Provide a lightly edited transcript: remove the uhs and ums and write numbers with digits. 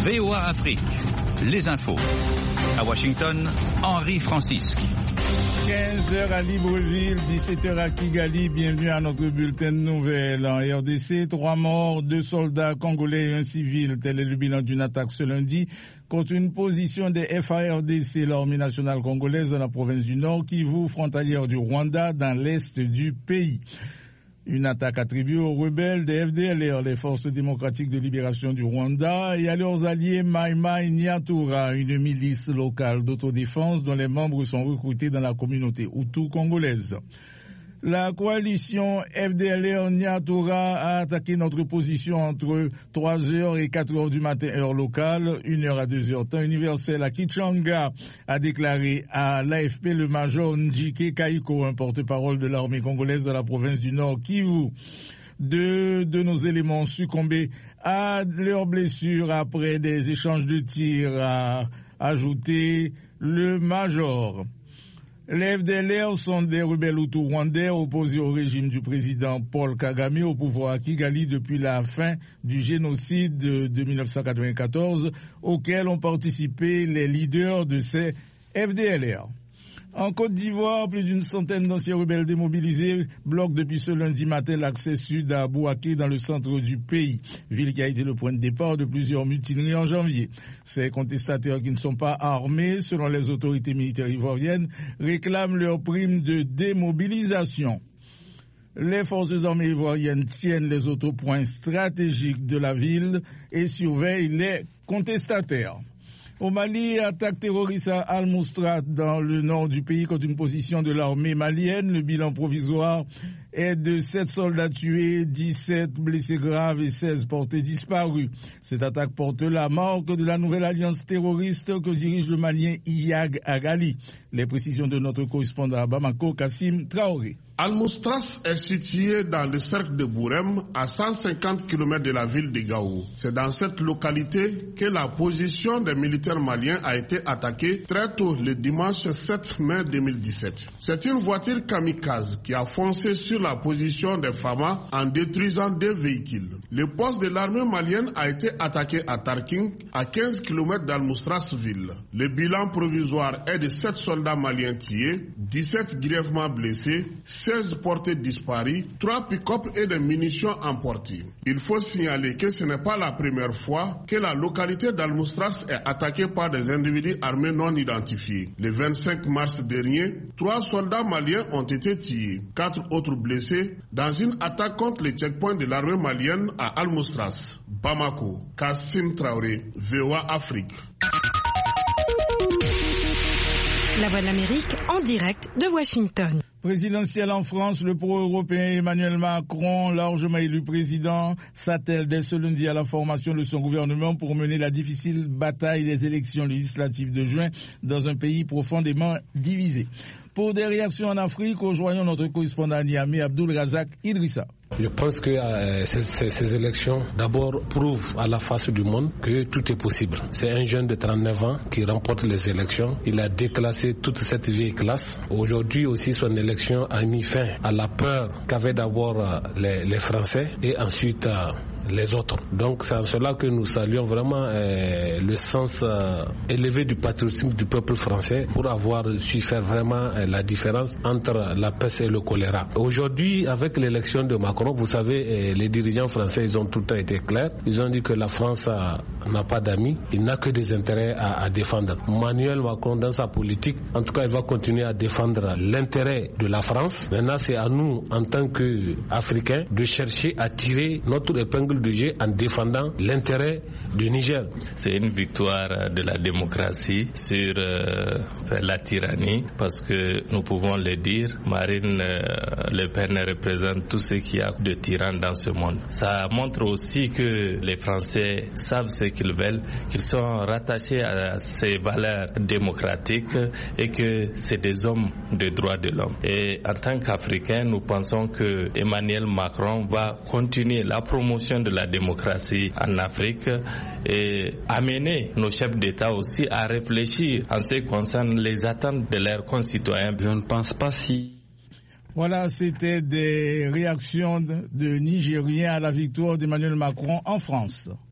VOA Afrique, les infos. À Washington, Henri Francisque. 15h à Libreville, 17h à Kigali. Bienvenue à notre bulletin de nouvelles. En RDC, 3 morts, 2 soldats congolais et un civil. Tel est le bilan d'une attaque ce lundi contre une position des FARDC, l'armée nationale congolaise dans la province du Nord, Kivu, frontalière du Rwanda, dans l'est du pays. Une attaque attribuée aux rebelles des FDLR, les forces démocratiques de libération du Rwanda, et à leurs alliés Mai Mai Nyatura, une milice locale d'autodéfense dont les membres sont recrutés dans la communauté Hutu congolaise. La coalition FDLR Nyatura a attaqué notre position entre 3h et 4h du matin heure locale, 1h à 2h temps universel à Kichanga, a déclaré à l'AFP le major Njike Kaiko, un porte-parole de l'armée congolaise dans la province du Nord Kivu. Deux de nos éléments succombés à leurs blessures après des échanges de tirs, a ajouté le major. Les FDLR sont des rebelles Hutus rwandais opposés au régime du président Paul Kagame au pouvoir à Kigali depuis la fin du génocide de 1994 auquel ont participé les leaders de ces FDLR. En Côte d'Ivoire, plus d'une centaine d'anciens rebelles démobilisés bloquent depuis ce lundi matin l'accès sud à Bouaké dans le centre du pays, ville qui a été le point de départ de plusieurs mutineries en janvier. Ces contestataires qui ne sont pas armés, selon les autorités militaires ivoiriennes, réclament leur prime de démobilisation. Les forces armées ivoiriennes tiennent les autres points stratégiques de la ville et surveillent les contestataires. Au Mali, attaque terroriste à Al-Moustrat dans le nord du pays contre une position de l'armée malienne. Le bilan provisoire est de 7 soldats tués, 17 blessés graves et 16 portés disparus. Cette attaque porte la marque de la nouvelle alliance terroriste que dirige le Malien Iyag Agali. Les précisions de notre correspondant à Bamako, Kassim Traoré. Al-Moustras est situé dans le cercle de Bourem, à 150 km de la ville de Gao. C'est dans cette localité que la position des militaires maliens a été attaquée très tôt le dimanche 7 mai 2017. C'est une voiture kamikaze qui a foncé sur la position des FAMA en détruisant 2 véhicules. Le poste de l'armée malienne a été attaqué à Tarking, à 15 km d'Al-Moustras ville. Le bilan provisoire est de 7 soldats maliens tués, 17 grièvement blessés, 16 portés disparus, 3 pick-up et des munitions emportées. Il faut signaler que ce n'est pas la première fois que la localité d'Al-Moustras est attaquée par des individus armés non identifiés. Le 25 mars dernier, 3 soldats maliens ont été tués, 4 autres blessés dans une attaque contre les checkpoints de l'armée malienne à Al-Moustras. Bamako, Kassim Traoré, VOA Afrique. La Voix de l'Amérique en direct de Washington. Présidentiel en France, le pro-européen Emmanuel Macron, largement élu président, s'attelle dès ce lundi à la formation de son gouvernement pour mener la difficile bataille des élections législatives de juin dans un pays profondément divisé. Pour des réactions en Afrique, rejoignons notre correspondant à Niamey, Abdul Razak Idrissa. Je pense que ces élections, d'abord, prouvent à la face du monde que tout est possible. C'est un jeune de 39 ans qui remporte les élections. Il a déclassé toute cette vieille classe. Aujourd'hui aussi, son élection a mis fin à la peur qu'avaient d'abord les Français et ensuite les autres. Donc c'est en cela que nous saluons vraiment le sens élevé du patriotisme du peuple français pour avoir su faire vraiment la différence entre la peste et le choléra. Aujourd'hui, avec l'élection de Macron, vous savez, les dirigeants français, ils ont tout le temps été clairs. Ils ont dit que la France n'a pas d'amis, il n'a que des intérêts à défendre. Emmanuel Macron, dans sa politique, en tout cas, il va continuer à défendre l'intérêt de la France. Maintenant, c'est à nous, en tant qu'Africains, de chercher à tirer notre épingle du jeu en défendant l'intérêt du Niger. C'est une victoire de la démocratie sur la tyrannie, parce que nous pouvons le dire, Marine Le Pen représente tout ce qu'il y a de tyran dans ce monde. Ça montre aussi que les Français savent ce qu'ils veulent, qu'ils sont rattachés à ces valeurs démocratiques et que c'est des hommes de droits de l'homme. Et en tant qu'Africains, nous pensons que Emmanuel Macron va continuer la promotion de la démocratie en Afrique et amener nos chefs d'État aussi à réfléchir en ce qui concerne les attentes de leurs concitoyens. Je ne pense pas si... Voilà, c'était des réactions de Nigériens à la victoire d'Emmanuel Macron en France.